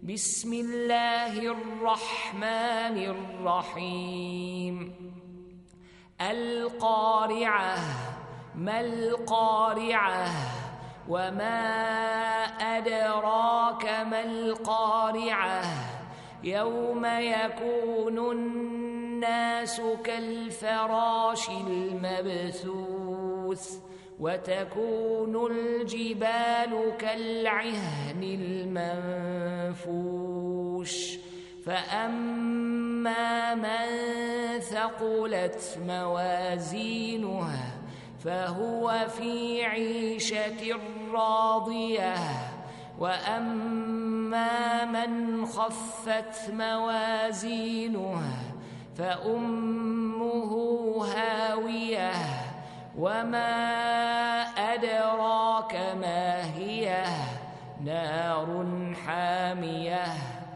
بسم الله الرحمن الرحيم القارعة ما القارعة وما أدراك ما القارعة يوم يكون الناس كالفراش المبثوث وتكون الجبال كالعهن المنفوش فأما من ثقلت موازينها فهو في عيشة راضية وأما من خفت موازينها فأمه هاوية وما أدراك ما هي نار حامية